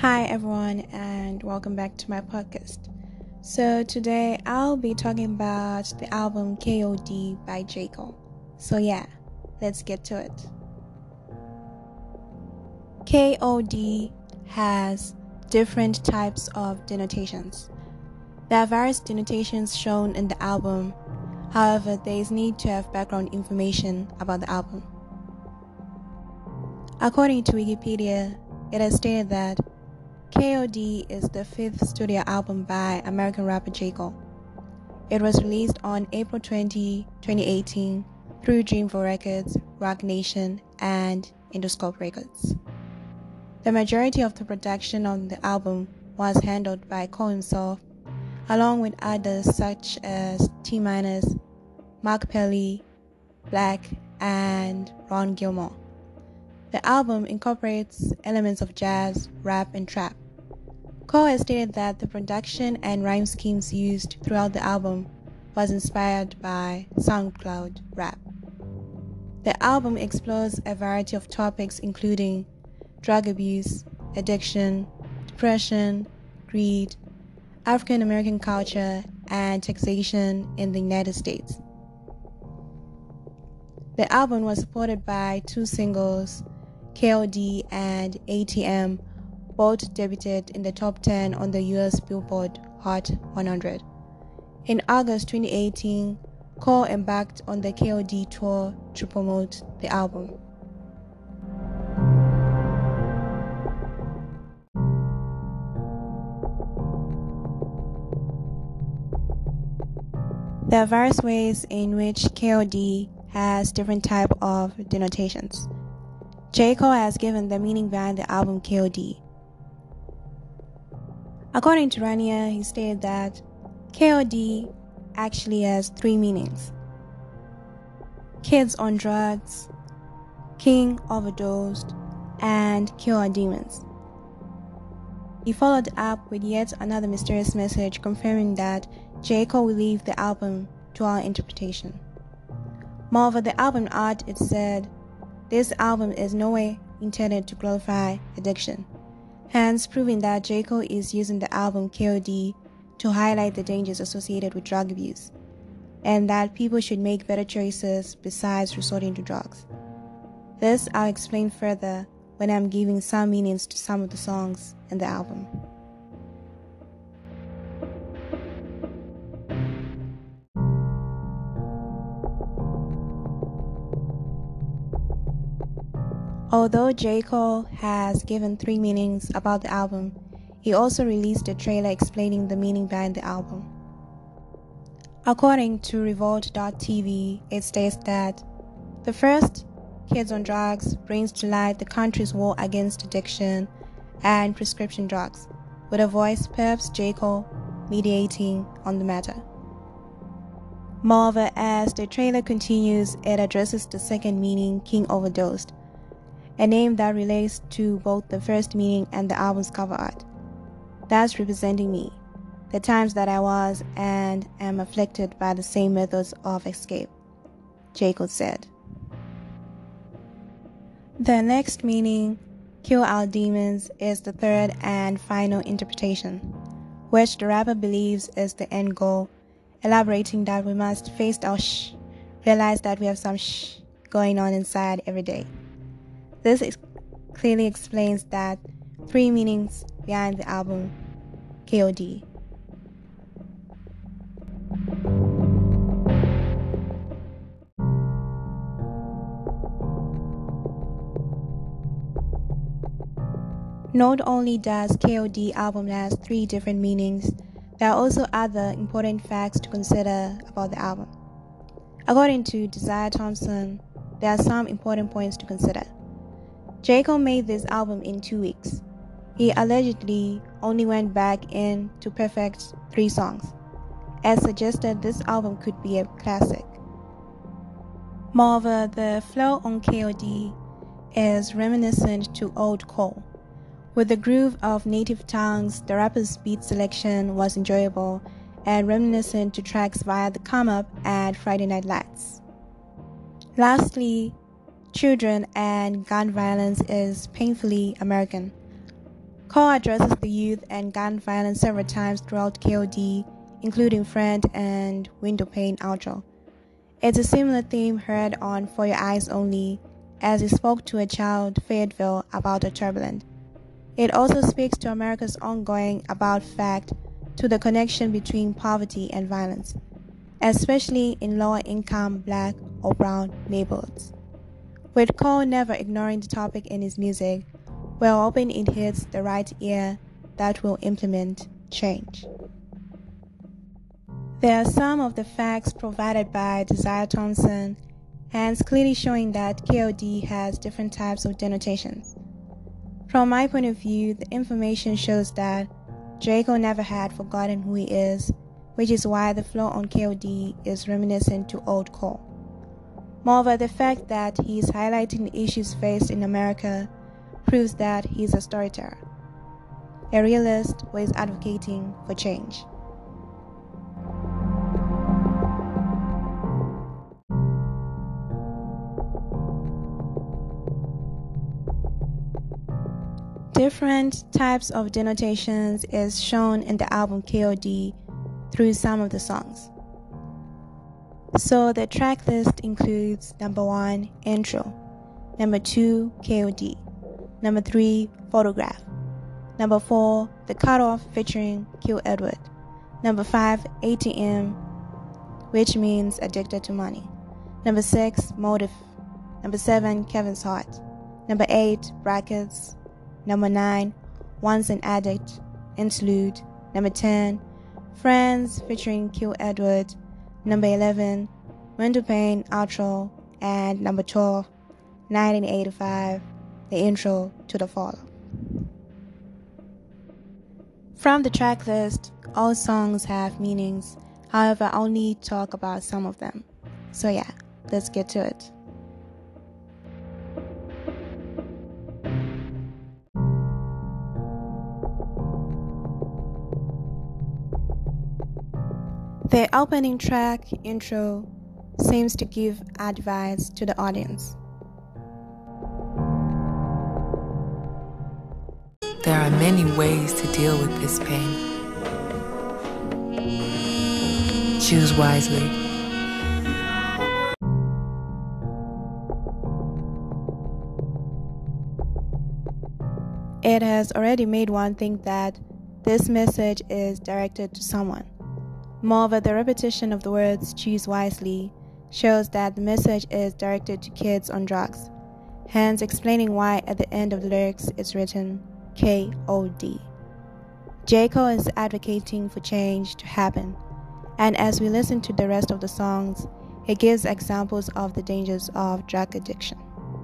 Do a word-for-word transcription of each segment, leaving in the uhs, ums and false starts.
Hi everyone and welcome back to my podcast. So today I'll be talking about the album K O D by J. Cole. So yeah, let's get to it. K O D has different types of denotations. There are various denotations shown in the album, however there is need to have background information about the album. According to Wikipedia, it is stated that K O D is the fifth studio album by American rapper J. Cole. It was released on April twentieth, twenty eighteen through Dreamville Records, Roc Nation, and Interscope Records. The majority of the production on the album was handled by Cole himself, along with others such as T-Minus, Mark Pelly, Black, and Ron Gilmore. The album incorporates elements of jazz, rap, and trap. Cole has stated that the production and rhyme schemes used throughout the album was inspired by SoundCloud rap. The album explores a variety of topics including drug abuse, addiction, depression, greed, African American culture, and taxation in the United States. The album was supported by two singles, K O D and A T M, both debuted in the top ten on the U S Billboard Hot one hundred. In August twenty eighteen, Cole embarked on the K O D tour to promote the album. There are various ways in which K O D has different type of denotations. J. Cole has given the meaning behind the album K O D. According to Rania, he stated that K O D actually has three meanings: kids on drugs, king overdosed, and kill our demons. He followed up with yet another mysterious message confirming that J. Cole will leave the album to our interpretation. Moreover, the album art, it said, this album is no way intended to glorify addiction, hence proving that J. Cole is using the album K O D to highlight the dangers associated with drug abuse, and that people should make better choices besides resorting to drugs. This I'll explain further when I'm giving some meanings to some of the songs in the album. Although J. Cole has given three meanings about the album, he also released a trailer explaining the meaning behind the album. According to Revolt dot T V, it states that the first, Kids on Drugs, brings to light the country's war against addiction and prescription drugs, with a voice perhaps J. Cole mediating on the matter. Moreover, as the trailer continues, it addresses the second meaning, King Overdosed, a name that relates to both the first meaning and the album's cover art. That's representing me, the times that I was and am afflicted by the same methods of escape, J. Cole said. The next meaning, Kill Our Demons, is the third and final interpretation, which the rapper believes is the end goal, elaborating that we must face our shh, realize that we have some shh going on inside every day. This is clearly explains that three meanings behind the album K O D. Not only does K O D album has three different meanings, there are also other important facts to consider about the album. According to Desire Thompson, there are some important points to consider. J. Cole made this album in two weeks. He allegedly only went back in to perfect three songs, as suggested this album could be a classic. Moreover, the flow on K O D is reminiscent to old Cole. With the groove of native tongues, the rapper's beat selection was enjoyable and reminiscent to tracks via The Come Up and Friday Night Lights. Lastly, children and gun violence is painfully American. Cole addresses the youth and gun violence several times throughout K O D, including Friend and Windowpane outro. It's a similar theme heard on For Your Eyes Only, as he spoke to a child, Fayetteville, about the turbulent. It also speaks to America's ongoing about fact to the connection between poverty and violence, especially in lower-income black or brown neighborhoods. With Cole never ignoring the topic in his music, we're hoping it hits the right ear that will implement change. There are some of the facts provided by Desire Thompson, hence clearly showing that K O D has different types of denotations. From my point of view, the information shows that J. Cole never had forgotten who he is, which is why the flow on K O D is reminiscent to old Cole. Moreover, the fact that he is highlighting the issues faced in America proves that he is a storyteller, a realist who is advocating for change. Different types of denotations is shown in the album K O D through some of the songs. So the track list includes number one, intro, number two, K O D, number three, photograph, number four, the cutoff featuring Q Edward, number five, A T M, which means addicted to money, number six, motive, number seven, Kevin's heart, number eight, brackets, number nine, Once an Addict, interlude, number ten, Friends featuring Q Edward, number eleven, Windowpane outro, and number twelve, nineteen eighty-five, the intro to The Fall. From the track list, all songs have meanings, however I'll only talk about some of them. So yeah, let's get to it. The opening track, intro, seems to give advice to the audience. There are many ways to deal with this pain. Choose wisely. It has already made one think that this message is directed to someone. Moreover, the repetition of the words choose wisely shows that the message is directed to kids on drugs, hence explaining why at the end of the lyrics it's written K O D. J. Cole is advocating for change to happen, and as we listen to the rest of the songs, he gives examples of the dangers of drug addiction.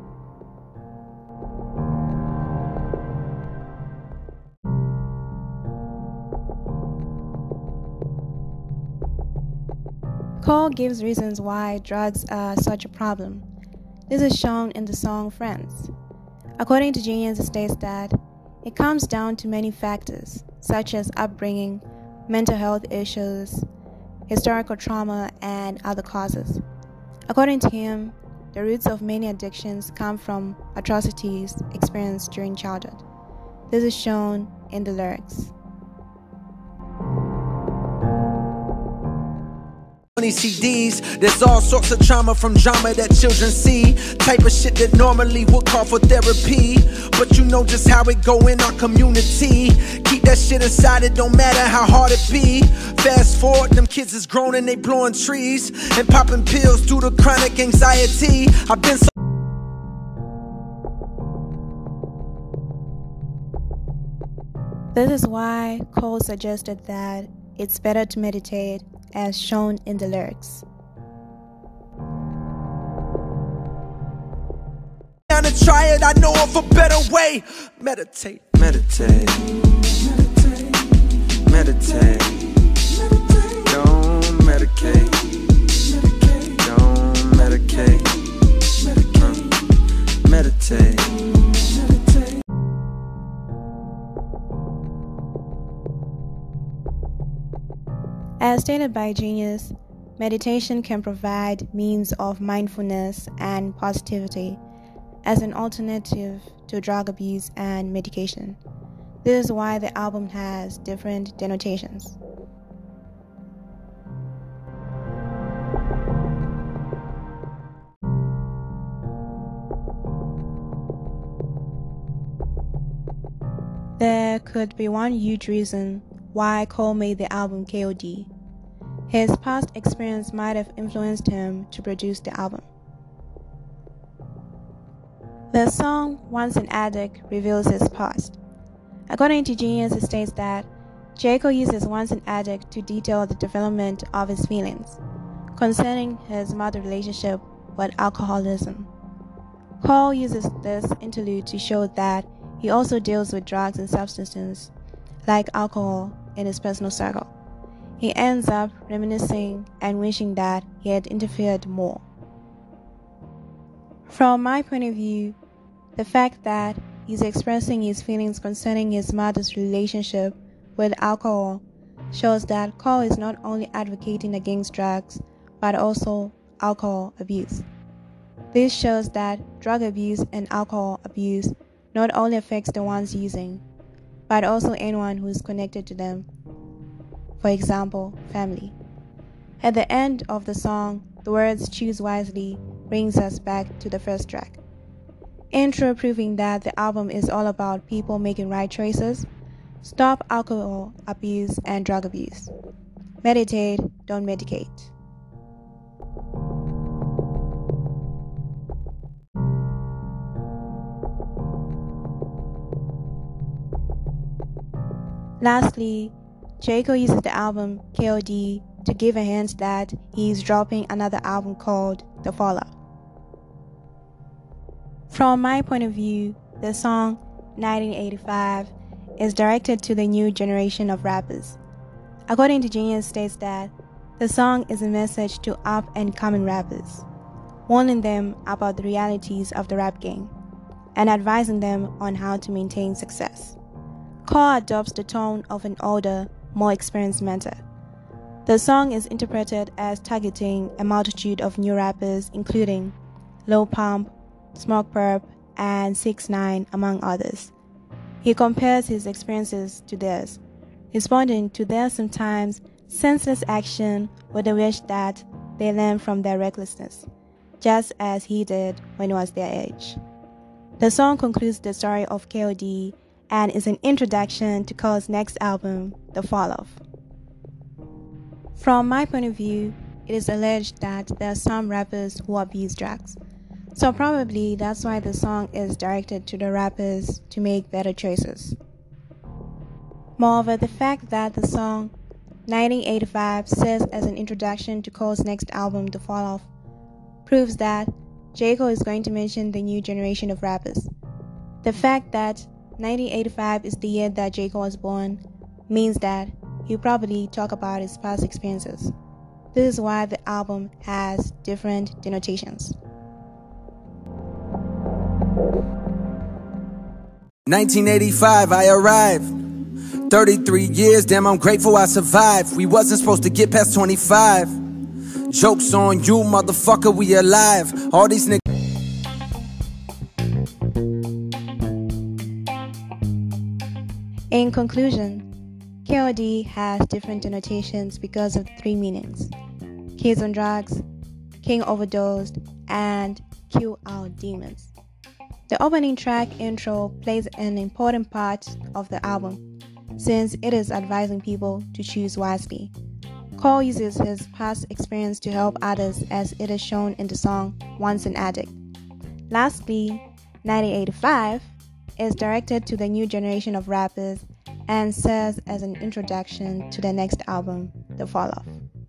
Cole gives reasons why drugs are such a problem. This is shown in the song Friends. According to Genius, it states that it comes down to many factors, such as upbringing, mental health issues, historical trauma, and other causes. According to him, the roots of many addictions come from atrocities experienced during childhood. This is shown in the lyrics. C Ds, there's all sorts of trauma from drama that children see. Type of shit that normally would call for therapy. But you know just how it go in our community. Keep that shit inside, it don't matter how hard it be. Fast forward, them kids is grown and they blowing trees and popping pills due to chronic anxiety. I've been so This is why Cole suggested that it's better to meditate, as shown in the lyrics. Down to try it, I know of a better way. Meditate, meditate, meditate, meditate. Don't medicate, don't medicate, meditate, meditate. As stated by Genius, meditation can provide means of mindfulness and positivity as an alternative to drug abuse and medication. This is why the album has different denotations. There could be one huge reason why Cole made the album K O D. His past experience might have influenced him to produce the album. The song Once an Addict reveals his past. According to Genius, it states that J. Cole uses Once an Addict to detail the development of his feelings concerning his mother relationship with alcoholism. Cole uses this interlude to show that he also deals with drugs and substances like alcohol in his personal circle. He ends up reminiscing and wishing that he had interfered more. From my point of view, the fact that he's expressing his feelings concerning his mother's relationship with alcohol shows that Cole is not only advocating against drugs, but also alcohol abuse. This shows that drug abuse and alcohol abuse not only affects the ones using, but also anyone who is connected to them. For example, family. At the end of the song, the words "choose wisely" brings us back to the first track. Intro proving that the album is all about people making right choices. Stop alcohol abuse and drug abuse. Meditate, don't medicate. Lastly, J. Cole uses the album K O D to give a hint that he is dropping another album called The Fallout. From my point of view, the song nineteen eighty-five is directed to the new generation of rappers. According to Genius, states that the song is a message to up-and-coming rappers, warning them about the realities of the rap game and advising them on how to maintain success. Cole adopts the tone of an older, more experienced mentor. The song is interpreted as targeting a multitude of new rappers, including Lil Pump, Smokepurpp, and six nine, among others. He compares his experiences to theirs, responding to their sometimes senseless action with a wish that they learn from their recklessness, just as he did when he was their age. The song concludes the story of K O D and is an introduction to Cole's next album, The Fallout. From my point of view, it is alleged that there are some rappers who abuse drugs. So probably that's why the song is directed to the rappers to make better choices. Moreover, the fact that the song nineteen eighty-five serves as an introduction to Cole's next album, The Fallout, proves that J. Cole is going to mention the new generation of rappers. The fact that nineteen eighty-five is the year that J. Cole was born means that he'll probably talk about his past experiences. This is why the album has different denotations. nineteen eighty-five, I arrived. thirty-three years, damn, I'm grateful I survived. We wasn't supposed to get past twenty-five. Joke's on you, motherfucker, we alive. All these niggas. In conclusion, K O D has different denotations because of the three meanings: kids on drugs, king overdosed, and kill our demons. The opening track intro plays an important part of the album, since it is advising people to choose wisely. Cole uses his past experience to help others, as it is shown in the song Once an Addict. Lastly, nineteen eighty-five is directed to the new generation of rappers and serves as an introduction to the next album, The Fallout.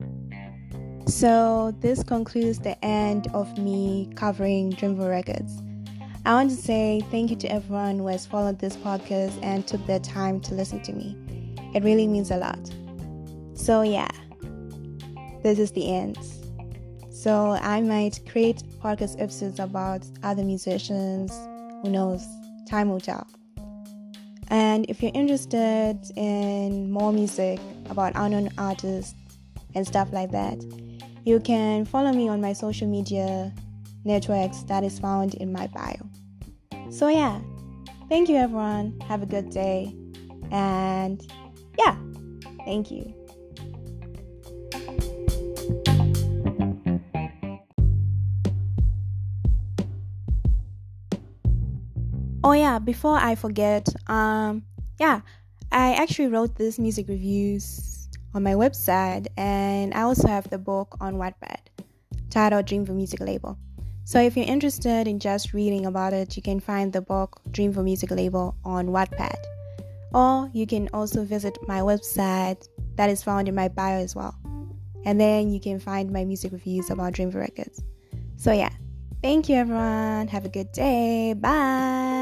So this concludes the end of me covering Dreamville Records. I want to say thank you to everyone who has followed this podcast and took their time to listen to me. It really means a lot. So yeah, this is the end. So I might create podcast episodes about other musicians. Who knows? Time will tell. And if you're interested in more music about unknown artists and stuff like that, you can follow me on my social media networks that is found in my bio. So yeah, thank you everyone. Have a good day. And yeah, thank you. Oh yeah, before I forget, um, yeah, I actually wrote these music reviews on my website, and I also have the book on Wattpad titled Dream for Music Label. So if you're interested in just reading about it, you can find the book Dream for Music Label on Wattpad. Or you can also visit my website that is found in my bio as well. And then you can find my music reviews about Dream for Records. So yeah, thank you everyone. Have a good day. Bye.